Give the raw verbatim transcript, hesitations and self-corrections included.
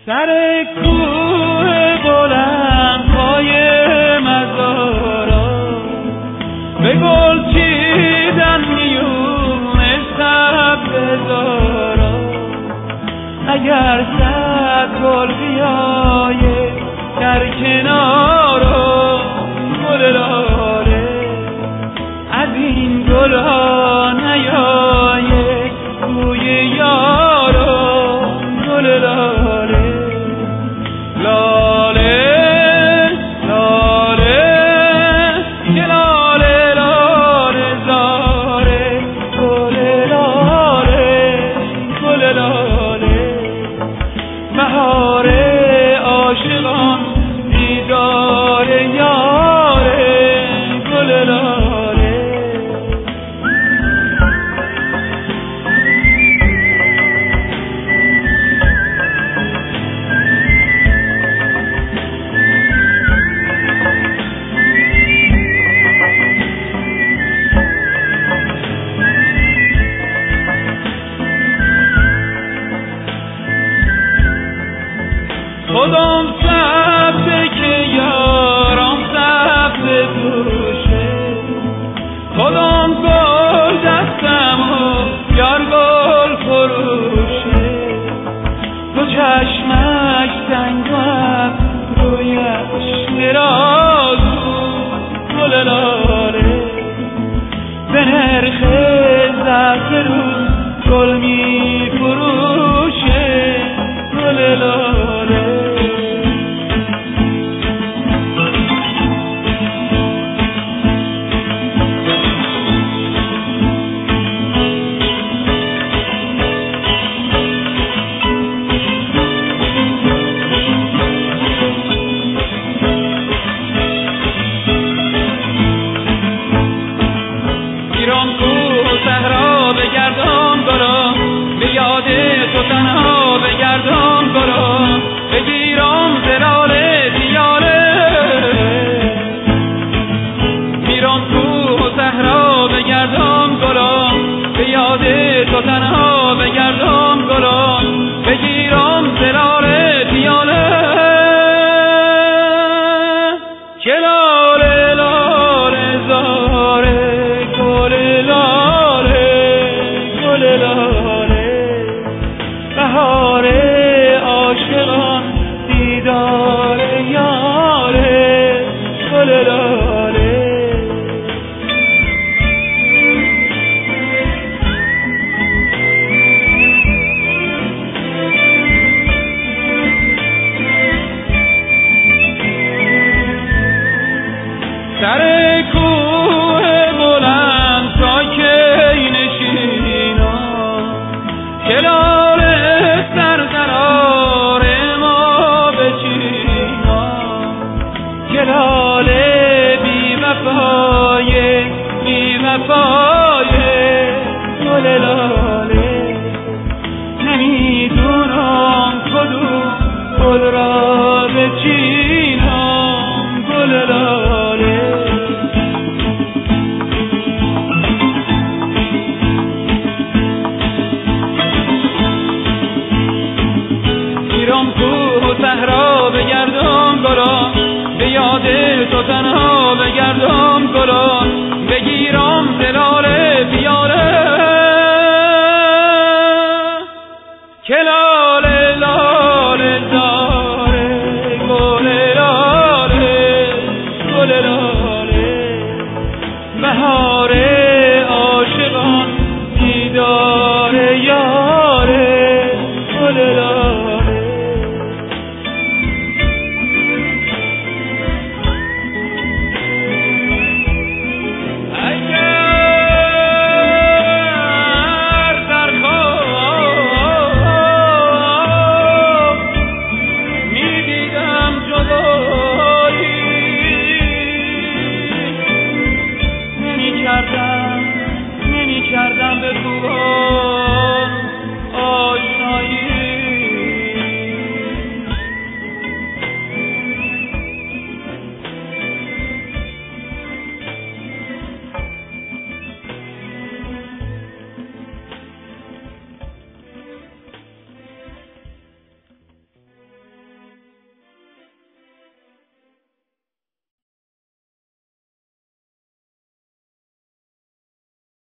سر کوه بلند پای مزارا به گل چیدن میون سبز زارا اگر صد گل بیایه در کنارا گل لاله از این گل ها نیایه بوی یارا گل لاله لاله لاله که لاله لاله زاره گل لاله گل لاله بهار عاشقان دیدار یاره گل لاله خودم سبزه که یارم سبزه دوشه خودم گل دستم و یار گل فروشه تو چشمش سنگم رویش مرازو گل لاله به نرخ زفت روز گل می فروشه گل لاله ایران کوه و صحرا بگردان گلان به یاد تو تنها بگردان گلان بگیرم زلال دیاره ایران کوه و صحرا بگردان گلان به یاد تو تنها بگردان گلان بگیرم زلال دیاره که لاله لاله زاره گل لاله گل لاله بهار عاشقان دیدار یاره گل لاله سر کوه بلند ساکی نشینان که لاله سر قرار ما بچینان که لاله بی وفای بی وفای گل لاله نمیدونم کدوم گل را بچینم گل لاله ایران کوه و صحرا بگردم گلان به یاد تو تنها بگردم گلان بگیرم زلال بیاره که لاله لاله داره گل لاله گل لاله بهار عاشقان دیدار یاره گل لاله